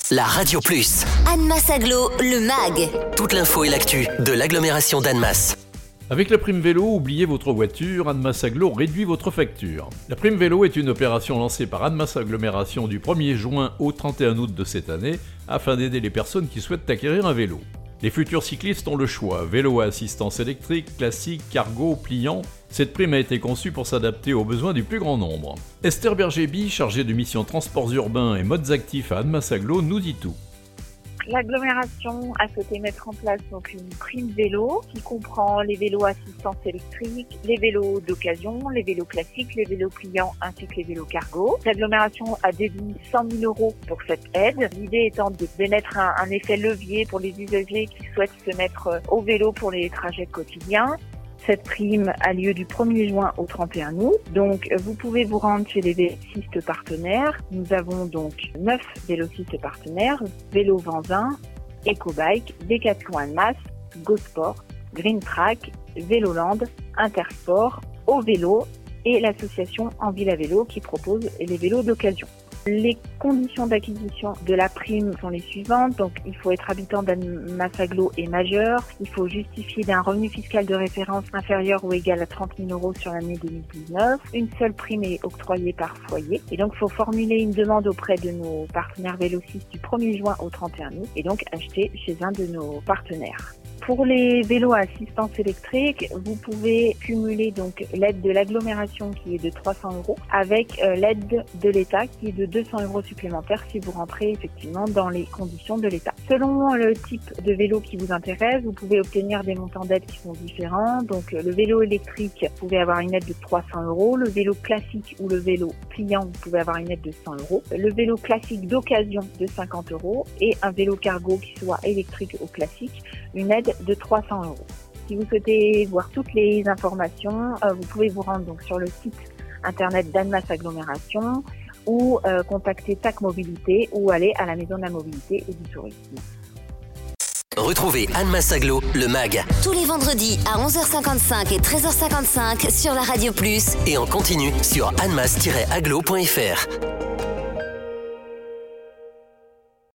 la Radio Plus. Annemasse Agglo, le MAG. Toute l'info et l'actu de l'agglomération d'Annemasse. Avec la prime vélo, oubliez votre voiture, Annemasse Agglo réduit votre facture. La prime vélo est une opération lancée par Annemasse Agglomération du 1er juin au 31 août de cette année afin d'aider les personnes qui souhaitent acquérir un vélo. Les futurs cyclistes ont le choix, vélo à assistance électrique, classique, cargo, pliant. Cette prime a été conçue pour s'adapter aux besoins du plus grand nombre. Esther Berger-Bille, chargée de mission transports urbains et modes actifs à Annemasse Agglo, nous dit tout. L'agglomération a souhaité mettre en place donc une prime vélo qui comprend les vélos assistance électrique, les vélos d'occasion, les vélos classiques, les vélos pliants ainsi que les vélos cargo. L'agglomération a dédié 100 000 € pour cette aide. L'idée étant de mettre un effet levier pour les usagers qui souhaitent se mettre au vélo pour les trajets quotidiens. Cette prime a lieu du 1er juin au 31 août. Donc, vous pouvez vous rendre chez les vélocistes partenaires. Nous avons donc 9 vélocistes partenaires. Vélo Vanzin, EcoBike, Decathlon Annemasse, GoSport, Green Track, Véloland, Intersport, Au Vélo et l'association En Ville à Vélo qui propose les vélos d'occasion. Les conditions d'acquisition de la prime sont les suivantes. Donc, il faut être habitant d'Annemasse Agglo et majeur. Il faut justifier d'un revenu fiscal de référence inférieur ou égal à 30 000 € sur l'année 2019. Une seule prime est octroyée par foyer. Et donc, il faut formuler une demande auprès de nos partenaires vélocistes du 1er juin au 31 août et donc acheter chez un de nos partenaires. Pour les vélos à assistance électrique, vous pouvez cumuler donc l'aide de l'agglomération qui est de 300 € avec l'aide de l'État qui est de 200 € supplémentaires si vous rentrez effectivement dans les conditions de l'État. Selon le type de vélo qui vous intéresse, vous pouvez obtenir des montants d'aide qui sont différents. Donc le vélo électrique, vous pouvez avoir une aide de 300 €. Le vélo classique ou le vélo pliant, vous pouvez avoir une aide de 100 €. Le vélo classique d'occasion de 50 € et un vélo cargo qui soit électrique ou classique, une aide de 300 €. Si vous souhaitez voir toutes les informations, vous pouvez vous rendre donc sur le site internet d'Annemasse Agglomération ou contacter TAC Mobilité ou aller à la Maison de la Mobilité et du Tourisme. Retrouvez Annemasse Agglo, le MAG. Tous les vendredis à 11h55 et 13h55 sur la Radio Plus. Et en continu sur annemasse-agglo.fr.